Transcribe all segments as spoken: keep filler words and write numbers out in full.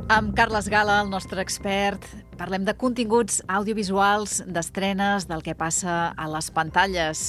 Amb Carles Gala, el nostre expert, parlem de continguts audiovisuals, d'estrenes, del que passa a les pantalles.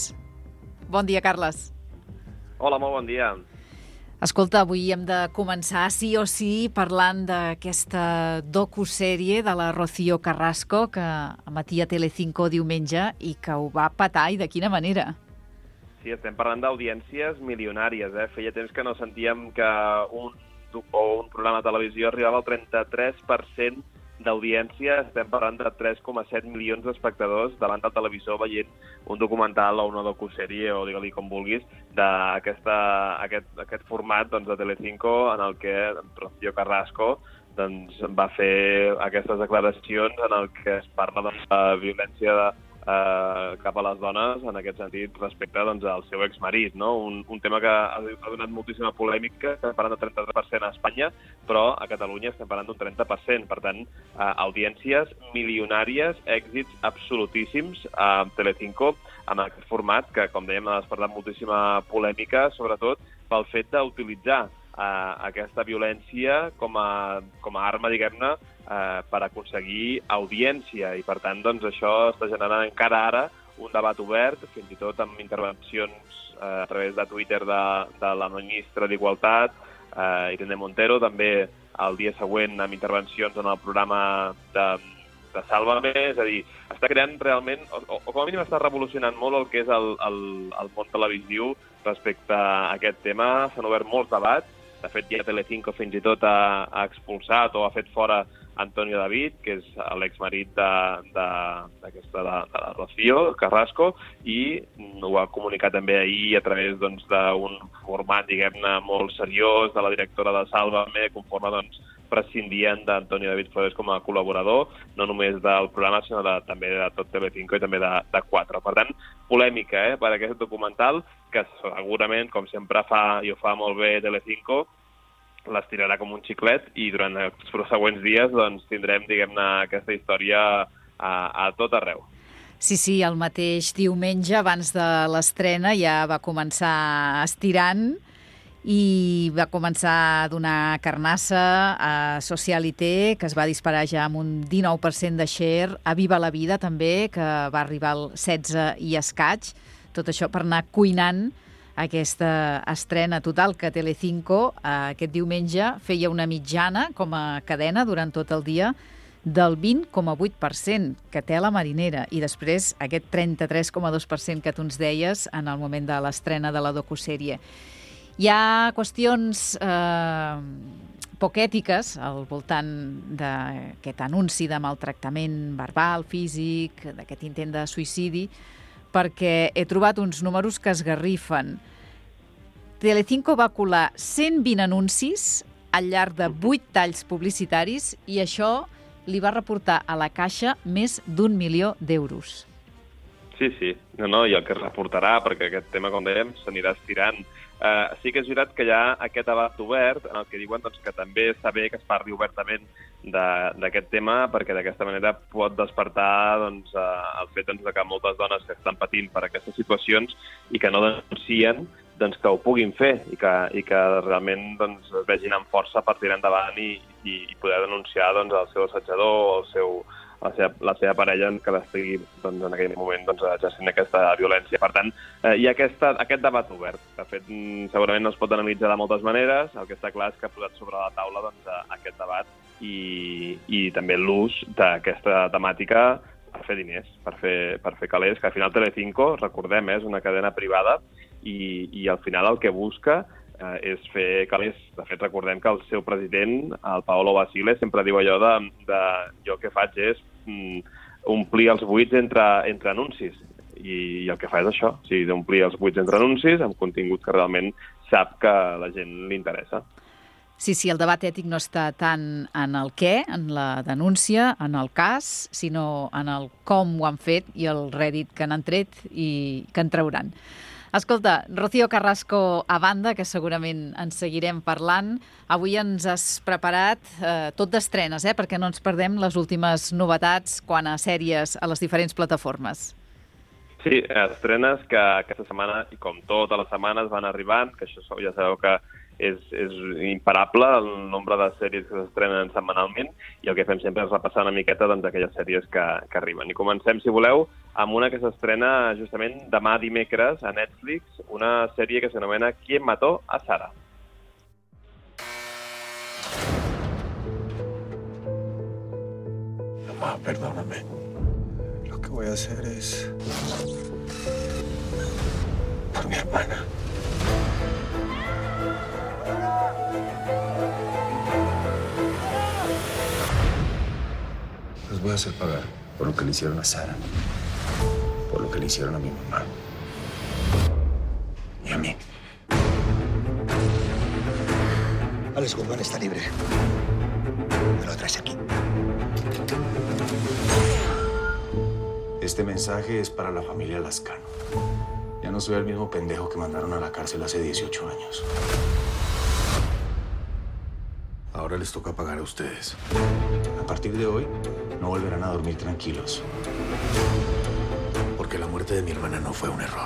Bon dia, Carles. Hola, molt bon dia. Escolta, avui hem de començar sí o sí parlant d'aquesta docusèrie de la Rocío Carrasco que emetia Telecinco diumenge i que ho va petar, i de quina manera. Sí, estem parlant d'audiències milionàries. Eh? Feia temps que no sentíem que un, o un programa de televisió arribava al trenta-tres per cent d'audiència. Estem parlant de tres coma set milions d'espectadors davant del televisor veient un documental o una docusèrie, o digue-li com vulguis, d'aquest aquest, aquest format doncs, de Telecinco, en el que Rocío Carrasco doncs, va fer aquestes declaracions en el que es parla doncs, de violència de, eh, cap a les dones, en aquest sentit, respecte doncs, al seu exmarit, no? Un, un tema que ha, ha donat moltíssima polèmica. Estem parlant del trenta-tres per cent a Espanya, però a Catalunya estem parlant d'un trenta per cent. Per tant, eh, audiències milionàries, èxits absolutíssims a Telecinco, en aquest format que, com dèiem, ha despertat moltíssima polèmica, sobretot pel fet d'utilitzar eh, aquesta violència com a, com a arma, diguem-ne, eh, per aconseguir audiència. I, per tant, doncs, això està generant encara ara un debat obert, fins i tot amb intervencions eh, a través de Twitter de, de la ministra d'Igualtat, eh, Irene Montero, també el dia següent amb intervencions en el programa de, de Sálvame. És a dir, està creant realment, o, o com a mínim està revolucionant molt el que és el, el, el món televisiu respecte a aquest tema. S'han obert molts debats. De fet, ja Telecinco fins i tot ha, ha expulsat o ha fet fora Antonio David, que és l'exmarit de, de, d'aquesta, de, de la Rocío Carrasco, i ho ha comunicat també ahir a través doncs, d'un format, diguem-ne, molt seriós de la directora de Sálvame, conforme doncs, prescindien d'Antonio David Flores com a col·laborador, no només del programa, sinó de, també de tot Telecinco i també de, de quatre. Per tant, polèmica eh, per aquest documental, que segurament, com sempre fa, i ho fa molt bé Telecinco, l'estirarà com un xiclet, i durant els següents dies doncs, tindrem, diguem-ne, aquesta història a, a tot arreu. Sí, sí, el mateix diumenge, abans de l'estrena, ja va començar estirant i va començar a donar carnassa a Socialité, que es va disparar ja amb un dinou per cent de share, a Viva la Vida també, que va arribar al setze i escaig. Tot això per anar cuinant aquesta estrena total que Telecinco eh, aquest diumenge feia una mitjana com a cadena durant tot el dia del vint coma vuit per cent, que té la marinera, i després aquest trenta-tres coma dos per cent que tu ens deies en el moment de l'estrena de la docusèrie. Hi ha qüestions eh, poc ètiques al voltant d'aquest anunci de maltractament verbal, físic, d'aquest intent de suïcidi, perquè he trobat uns números que esgarrifen. Telecinco va colar cent vint anuncis al llarg de vuit talls publicitaris i això li va reportar a la Caixa més d'un milió d'euros. Sí, sí. No, no, i el que es reportarà, perquè aquest tema, com dèiem, s'anirà estirant. Uh, sí que és veritat que hi ha aquest debat obert en el que diuen doncs, que també està bé que es parli obertament d'aquest tema, perquè d'aquesta manera pot despertar doncs, uh, el fet doncs, que moltes dones que estan patint per aquestes situacions i que no denuncien, doncs, que ho puguin fer i que, i que realment doncs, es vegin amb força per tirar endavant i, i, i poder denunciar doncs, el seu assetjador o el seu, la, seva, la seva parella que l'estigui doncs, en aquell moment doncs, exercint aquesta violència. Per tant, eh, hi ha aquesta, aquest debat obert. De fet, segurament no es pot analitzar de moltes maneres. El que està clar és que ha posat sobre la taula doncs, aquest debat i, i també l'ús d'aquesta temàtica per fer diners, per fer, per fer calés, que al final Telecinco, recordem, eh, és una cadena privada i, i al final el que busca eh, és fer calés. De fet, recordem que el seu president, el Paolo Basile, sempre diu allò de, de jo el que faig és mm, omplir els buits entre, entre anuncis. I, I el que fa és això, o sigui, d'omplir els buits entre anuncis amb contingut que realment sap que a la gent li interessa. Sí, sí, el debat ètic no està tant en el què, en la denúncia, en el cas, sinó en el com ho han fet i el rèdit que n'han tret i que en trauran. Escolta, Rocío Carrasco a banda, que segurament en seguirem parlant, avui ens has preparat eh, tot d'estrenes, eh, perquè no ens perdem les últimes novetats quant a sèries a les diferents plataformes. Sí, estrenes que aquesta setmana, i com totes les setmanes, van arribant, que això ja sabeu que és, és imparable el nombre de sèries que s'estrenen setmanalment i el que fem sempre és repassar una miqueta doncs, aquelles sèries que, que arriben. I comencem, si voleu, amb una que s'estrena justament demà dimecres a Netflix, una sèrie que s'anomena ¿Quién mató a Sara? Mamá, perdóname. Lo que voy a hacer es por mi hermana. Los voy a hacer pagar por lo que le hicieron a Sara, por lo que le hicieron a mi mamá y a mí. Alex Guzmán está libre. Me lo traes aquí. Este mensaje es para la familia Lascano. Ya no soy el mismo pendejo que mandaron a la cárcel hace dieciocho años. Ahora les toca pagar a ustedes. A partir de hoy, no volverán a dormir tranquilos. Porque la muerte de mi hermana no fue un error.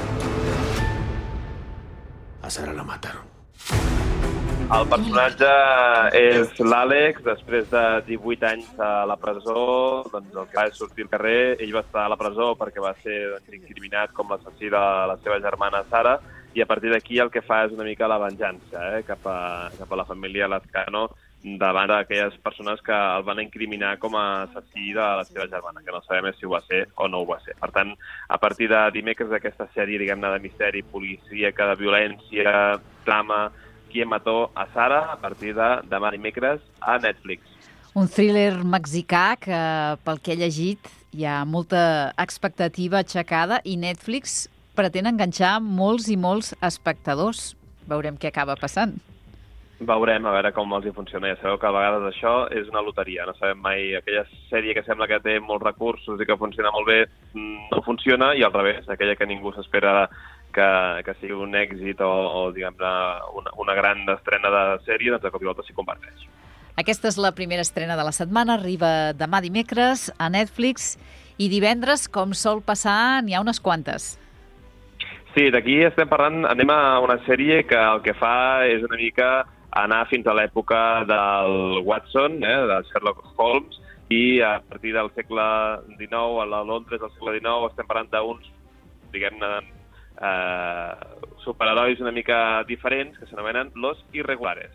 A Sara la mataron. El personatge és l'Àlex, després de divuit anys a la presó, doncs el que va és sortir al carrer. Ell va estar a la presó perquè va ser doncs, incriminat com l'assassí de la seva germana Sara, i a partir d'aquí el que fa és una mica la venjança eh, cap, a, cap a la família Lascano davant d'aquelles persones que el van incriminar com a assassí de la seva germana, que no sabem si ho va ser o no ho va ser. Per tant, a partir de dimecres d'aquesta sèrie, diguem-ne, de misteri, policíaca, de violència, drama, ¿Quién mató a Sara? A partir de demà dimecres a Netflix. Un thriller mexicà que, pel que he llegit, hi ha molta expectativa aixecada i Netflix pretén enganxar molts i molts espectadors. Veurem què acaba passant. Veurem, a veure com els hi funciona. Ja sabeu que a vegades això és una loteria. No sabem mai, aquella sèrie que sembla que té molts recursos i que funciona molt bé no funciona, i al revés, aquella que ningú s'espera que, que sigui un èxit o, o diguem-ne, una, una gran estrena de sèrie, doncs de cop i volta s'hi converteix. Aquesta és la primera estrena de la setmana, arriba demà dimecres a Netflix, i divendres, com sol passar, n'hi ha unes quantes. Sí, d'aquí estem parlant, anem a una sèrie que el que fa és una mica anar fins a l'època del Watson, eh, de Sherlock Holmes, i a partir del segle dinou, a Londres del segle dinou, estem parlant d'uns, diguem-ne, eh, superherois una mica diferents que s'anomenen Los Irregulares.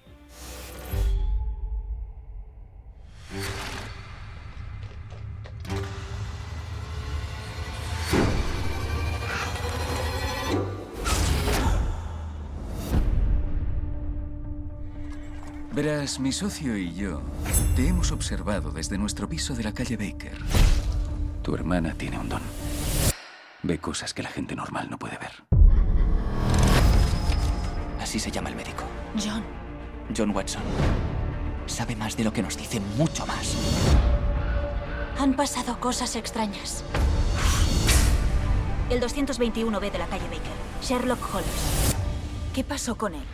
Verás, mi socio y yo te hemos observado desde nuestro piso de la calle Baker. Tu hermana tiene un don. Ve cosas que la gente normal no puede ver. Así se llama el médico. John. John Watson. Sabe más de lo que nos dice, mucho más. Han pasado cosas extrañas. El doscientos veintiuno B de la calle Baker. Sherlock Holmes. ¿Qué pasó con él?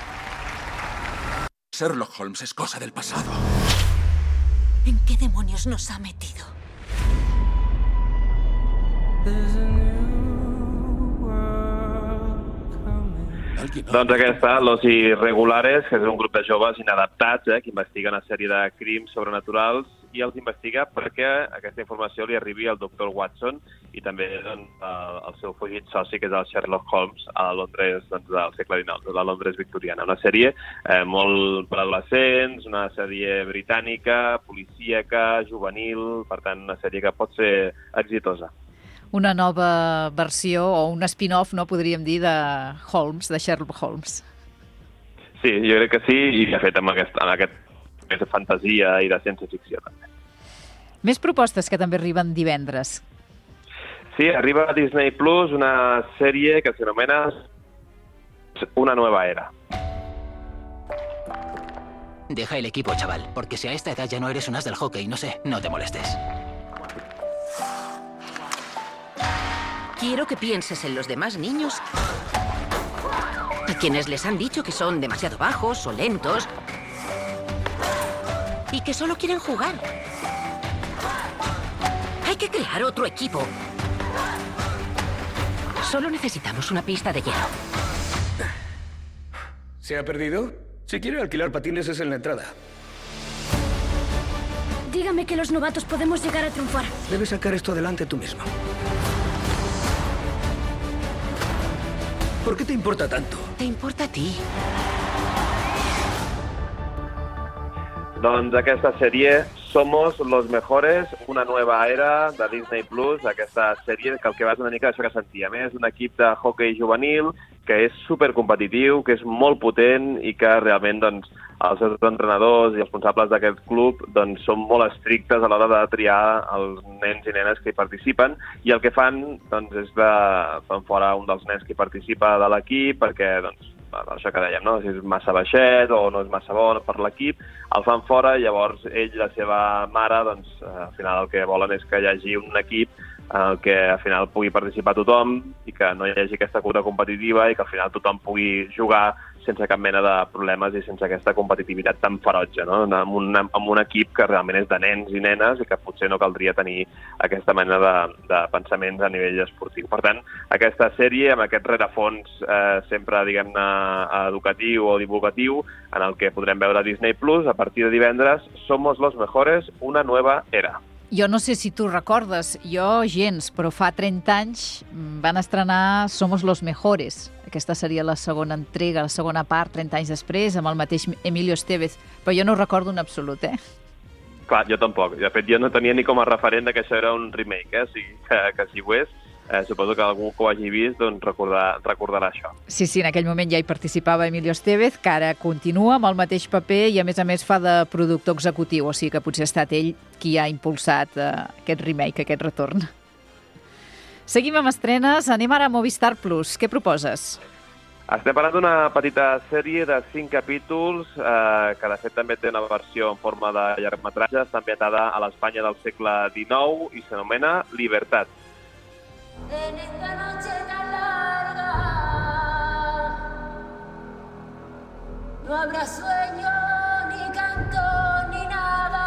Sherlock Holmes es cosa del pasado. ¿En qué demonios nos ha metido? Doncs aquesta, Los Irregulares, que és un grup de joves inadaptats eh, que investiguen una sèrie de crims sobrenaturals, i els investiga perquè aquesta informació li arribi al doctor Watson i també doncs, el seu fugit soci, que és el Sherlock Holmes, a Londres doncs, del segle dinou, de la Londres victoriana. Una sèrie eh, molt per adolescents, una sèrie britànica, policíaca, juvenil, per tant, una sèrie que pot ser exitosa. Una nova versió o un spin-off, no podríem dir, de Holmes, de Sherlock Holmes. Sí, jo crec que sí, i de fet amb aquest, amb aquest més de fantasia i de ciència-ficció també. Més propostes que també arriben divendres. Sí, arriba a Disney Plus una sèrie que s'anomena Una nueva era. Deja el equipo, chaval, porque si a esta edad ya no eres un as del hockey, no sé, no te molestes. Quiero que pienses en los demás niños a quienes les han dicho que son demasiado bajos o lentos y que solo quieren jugar. Hay que crear otro equipo. Solo necesitamos una pista de hielo. ¿Se ha perdido? Si quiere alquilar patines es en la entrada. Dígame que los novatos podemos llegar a triunfar. Debes sacar esto adelante tú mismo. ¿Por qué te importa tanto? Te importa a ti. Doncs aquesta sèrie, Somos los Mejores, una nova era de Disney Plus, aquesta sèrie que el que va és una mica això que sentíem. És un equip de hoquei juvenil que és supercompetitiu, que és molt potent i que realment doncs, els seus entrenadors i els responsables d'aquest club doncs, són molt estrictes a l'hora de triar els nens i nenes que hi participen, i el que fan doncs, és de fan fora un dels nens que hi participa de l'equip perquè doncs, això que dèiem, no? Si és massa baixet o no és massa bon per l'equip, el fan fora i llavors ell i la seva mare, doncs, al final el que volen és que hi hagi un equip en el que al final pugui participar tothom i que no hi hagi aquesta quota competitiva i que al final tothom pugui jugar sense cap mena de problemes i sense aquesta competitivitat tan ferotge, no? Amb un, amb un equip que realment és de nens i nenes i que potser no caldria tenir aquesta mena de, de pensaments a nivell esportiu. Per tant, aquesta sèrie, amb aquest rerefons eh, sempre, diguem-ne, educatiu o divulgatiu, en el que podrem veure a Disney Plus, a partir de divendres, Somos los Mejores, una nueva era. Jo no sé si tu recordes, jo gens, però fa trenta anys van estrenar Somos los Mejores. Aquesta seria la segona entrega, la segona part, trenta anys després, amb el mateix Emilio Estevez. Però jo no ho recordo en absolut, eh? Clar, jo tampoc. De fet, jo no tenia ni com a referent que això era un remake, eh? O sigui, que, que si ho és, eh, suposo que algú que ho hagi vist doncs, recordar, recordarà això. Sí, sí, en aquell moment ja hi participava Emilio Estevez, que ara continua amb el mateix paper i, a més a més, fa de productor executiu, o sigui que potser ha estat ell qui ha impulsat eh, aquest remake, aquest retorn. Seguim amb estrenes. Anem ara a Movistar Plus. Què proposes? Estem parlant d'una petita sèrie de cinc capítols eh, que, de fet, també té una versió en forma de llargmetratge. Està ambientada a l'Espanya del segle dinou i s'anomena Libertad. En esta noche tan larga no habrá sueño, ni canto, ni nada.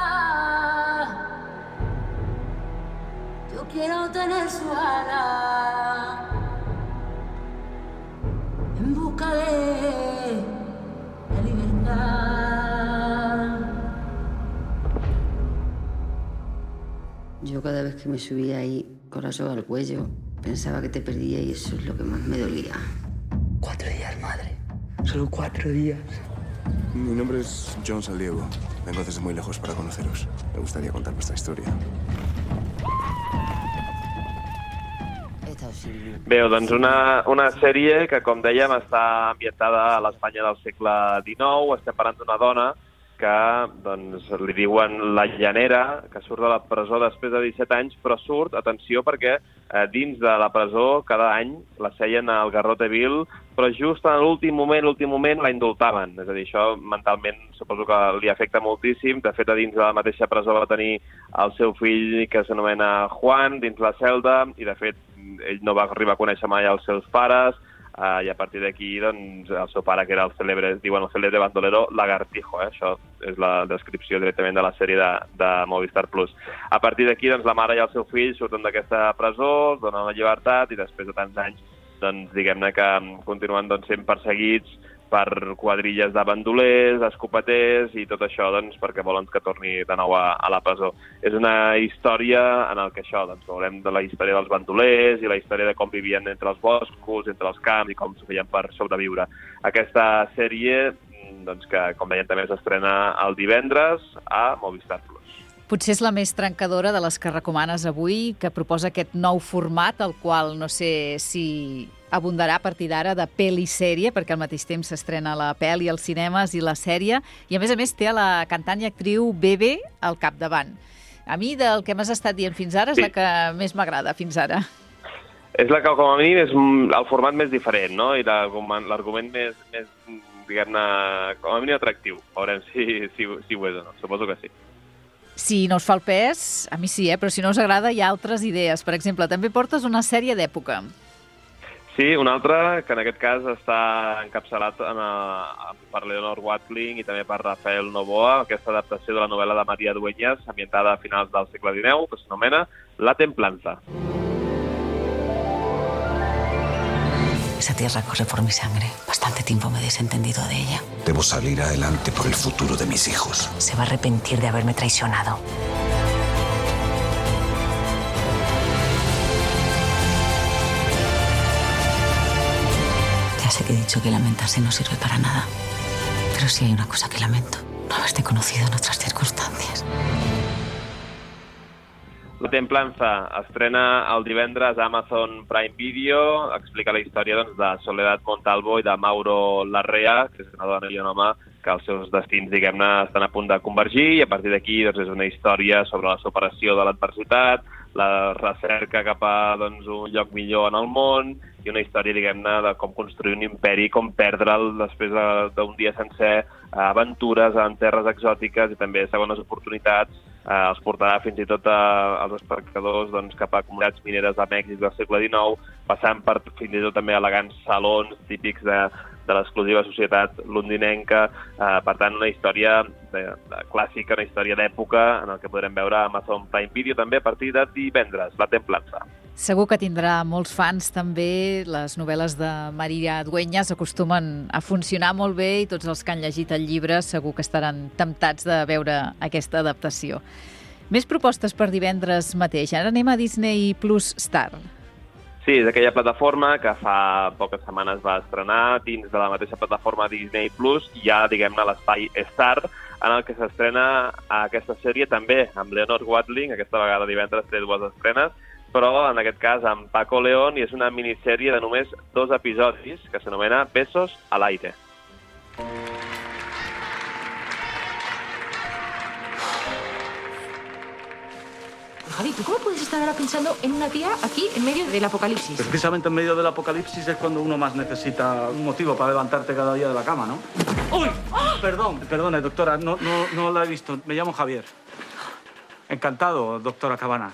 Yo quiero tener su ala en busca de la libertad. Yo cada vez que me subía ahí con la soga al cuello, pensaba que te perdía y eso es lo que más me dolía. Cuatro días, madre. Solo cuatro días. Mi nombre es John Saldiego. Vengo desde muy lejos para conoceros. Me gustaría contar vuestra historia. Bé, doncs una, una sèrie que, com dèiem, està ambientada a l'Espanya del segle dinou. Estem parlant d'una dona que doncs, li diuen la llanera, que surt de la presó després de disset anys, però surt, atenció, perquè eh, dins de la presó cada any la seien al garrote vil, però just en l'últim moment, l'últim moment la indultaven. És a dir, això mentalment suposo que li afecta moltíssim. De fet, a dins de la mateixa presó va tenir el seu fill, que s'anomena Juan, dins la celda, i de fet ell no va arribar a conèixer mai els seus pares, Uh, i a partir d'aquí, doncs, el seu pare, que era el cèlebre, diuen el cèlebre bandolero Lagartijo, eh? Això és la descripció directament de la sèrie de, de Movistar Plus. A partir d'aquí, doncs, la mare i el seu fill surten d'aquesta presó, es donen la llibertat i després de tants anys, doncs, diguem-ne que continuen doncs, sent perseguits per quadrilles de bandolers, escopeters i tot això doncs, perquè volen que torni de nou a, a la presó. És una història en el que això, doncs, veurem de la història dels bandolers i la història de com vivien entre els boscos, entre els camps i com s'ho feien per sobreviure. Aquesta sèrie, doncs, que com deien també s'estrena el divendres a Movistar Plus. Potser és la més trencadora de les que recomanes avui, que proposa aquest nou format, el qual no sé si abundarà a partir d'ara de pel·li-sèrie, perquè al mateix temps s'estrena la pel·li als cinemes i la sèrie, i a més a més té a la cantant i actriu Bebe al capdavant. A mi, del que m'has estat dient fins ara, és sí. la que més m'agrada fins ara. És la que, com a mínim, és el format més diferent, no? I l'argument més, més diguem-ne, com a mínim atractiu. Veurem si, si, si ho és o no. Suposo que sí. Si no us fa el pes, a mi sí, eh? Però si no us agrada hi ha altres idees. Per exemple, també portes una sèrie d'època. Sí, una altra, que en aquest cas està encapçalat en a, per Leonor Watling i també per Rafael Novoa, aquesta adaptació de la novel·la de María Dueñas, ambientada a finals del segle dinou, que s'anomena La Templanza. Esa tierra corre por mi sangre. Bastante tiempo me he desentendido de ella. Debo salir adelante por el futuro de mis hijos. Se va a arrepentir de haberme traicionado. Ya sé que he dicho que lamentarse no sirve para nada. Pero sí hay una cosa que lamento. No haberte conocido en otras circunstancias. La Templanza estrena el divendres a Amazon Prime Video, explica la història doncs, de Soledad Montalvo i de Mauro Larrea, que és una dona i un home que els seus destins, diguem-ne, estan a punt de convergir, i a partir d'aquí doncs, és una història sobre la superació de l'adversitat, la recerca cap a doncs, un lloc millor en el món, i una història, diguem-ne, de com construir un imperi, com perdre'l després d'un dia sencer, aventures en terres exòtiques i també segones oportunitats. Eh, els portarà fins i tot a, als espectadors doncs, cap a comunitats mineres de Mèxic del segle dinou, passant per fins i tot també elegants salons típics de, de l'exclusiva societat londinenca. Eh, per tant, una història de, de clàssica, una història d'època en el que podrem veure a Amazon Prime Video també a partir de divendres, La Templanza. Segur que tindrà molts fans també. Les novel·les de Maria Dueñas acostumen a funcionar molt bé i tots els que han llegit el llibre segur que estaran temptats de veure aquesta adaptació. Més propostes per divendres mateix. Ara anem a Disney Plus Star. Sí, és aquella plataforma que fa poques setmanes va estrenar dins de la mateixa plataforma Disney Plus, hi ha, diguem-ne, l'espai Star, en el que s'estrena aquesta sèrie també amb Leonor Watling. Aquesta vegada divendres té dues estrenes, però en aquest cas amb Paco León, i és una minissèrie de només dos episodis que s'anomena Besos al aire. Javi, ¿tú cómo puedes estar ahora pensando en una tía aquí en medio del apocalipsis? Precisamente en medio del apocalipsis es cuando uno más necesita un motivo para levantarte cada día de la cama, ¿no? ¡Uy! ¡Oh! Perdón, perdone, doctora, no, no, no la he visto. Me llamo Javier. Encantado, doctora Cabanas.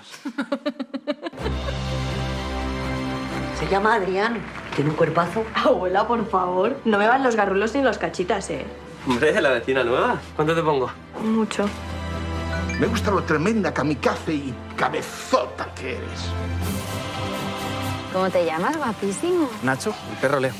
Se llama Adrián. Tiene un cuerpazo. Abuela, por favor. No me van los garrulos ni los cachitas, ¿eh? Hombre, la vecina nueva. ¿Cuánto te pongo? Mucho. Me gusta lo tremenda kamikaze y cabezota que eres. ¿Cómo te llamas, guapísimo? Nacho, el perro Leo.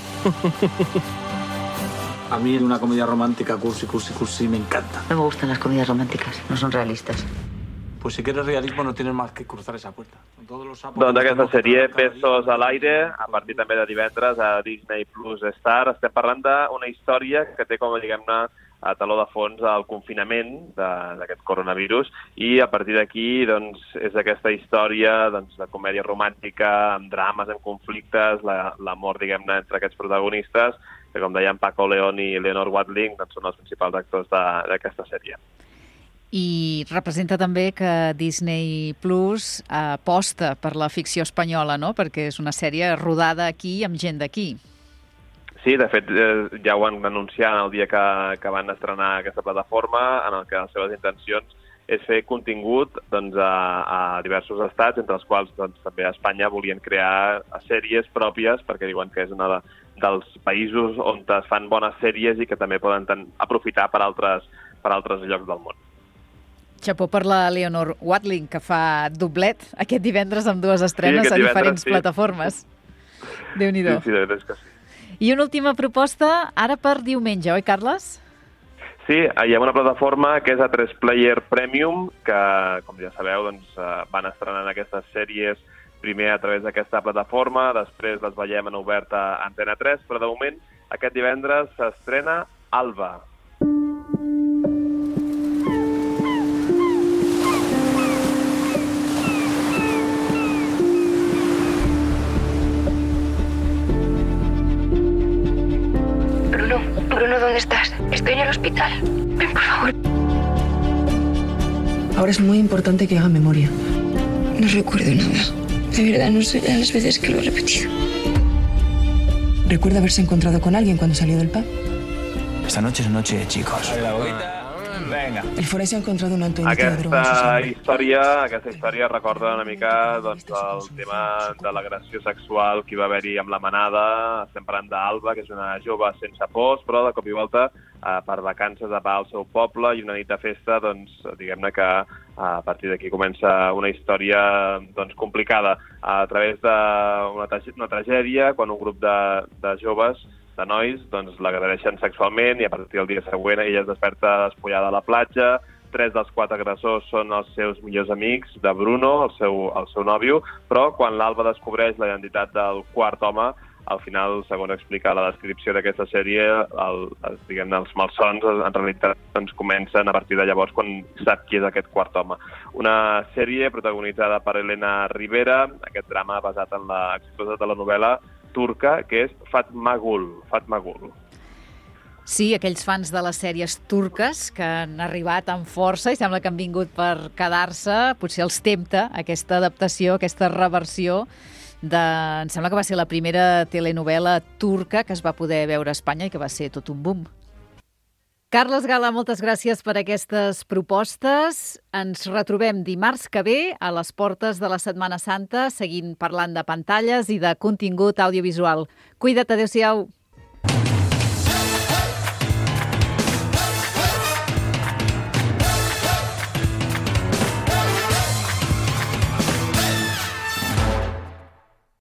A mí en una comedia romántica, cursi, cursi, cursi, me encanta. No me gustan las comedias románticas, no son realistas. Pues si quieres realismo no tienes más que cruzar esa puerta. Doncs aquesta sèrie, Besos a l'aire, a partir també de divendres a Disney Plus Star, estem parlant d'una història que té com, diguem-ne, a taló de fons el confinament d'aquest coronavirus, i a partir d'aquí doncs, és aquesta història doncs, de comèdia romàntica, amb drames, amb conflictes, l'amor, diguem-ne, entre aquests protagonistes, que com deien Paco León i Leonor Watling doncs, són els principals actors d'aquesta sèrie. I representa també que Disney Plus aposta per la ficció espanyola, no? Perquè és una sèrie rodada aquí amb gent d'aquí. Sí, de fet, ja ho van anunciar el dia que, que van estrenar aquesta plataforma, en el que les seves intencions és fer contingut doncs, a, a diversos estats, entre els quals doncs, també a Espanya volien crear sèries pròpies, perquè diuen que és un de, dels països on es fan bones sèries i que també poden ten, aprofitar per altres, per altres llocs del món. Xapó per la Leonor Watling, que fa doblet aquest divendres amb dues estrenes sí, a diferents sí. plataformes. Déu-n'hi-do. Sí, sí, de veritat que sí. I una última proposta, ara per diumenge, oi, Carles? Sí, hi ha una plataforma que és a tres Player Premium, que, com ja sabeu, doncs, van estrenant aquestes sèries primer a través d'aquesta plataforma, després les veiem en obert a Antena tres, però de moment aquest divendres s'estrena Alba. Bruno, ¿dónde estás? Estoy en el hospital. Ven, por favor. Ahora es muy importante que haga memoria. No recuerdo nada. De verdad, no sé las veces que lo he repetido. ¿Recuerda haberse encontrado con alguien cuando salió del pub? Esta noche es noche de chicos. Venga. El forense ha encontrado una tonelita de droga en su Aquesta sangre. història, aquesta història recorda una mica doncs, el tema de l'agressió sexual que hi va haver-hi amb la manada. Estem parlant d'Alba, que és una jove sense pors, però de cop i volta, eh, per vacances va al seu poble i una nit de festa, doncs, diguem-ne que a partir d'aquí comença una història doncs, complicada a través d'una una tragèdia quan un grup de, de joves, de nois, doncs l'agredeixen sexualment i a partir del dia següent ella es desperta despullada a la platja. Tres dels quatre agressors són els seus millors amics de Bruno, el seu, el seu nòvio, però quan l'Alba descobreix la identitat del quart home, al final, segons explica la descripció d'aquesta sèrie, el, el, diguem, els malsons en realitat doncs, comencen a partir de llavors quan sap qui és aquest quart home. Una sèrie protagonitzada per Elena Rivera, aquest drama basat en l'exitosa telenovela turca, que és Fatmagul. Fatmagul. Sí, aquells fans de les sèries turques que han arribat amb força i sembla que han vingut per quedar-se, potser els tempta aquesta adaptació, aquesta reversió de... Em sembla que va ser la primera telenovela turca que es va poder veure a Espanya i que va ser tot un boom. Carles Gala, moltes gràcies per aquestes propostes. Ens retrobem dimarts que ve a les portes de la Setmana Santa, seguint parlant de pantalles i de contingut audiovisual. Cuida't, adéu-siau.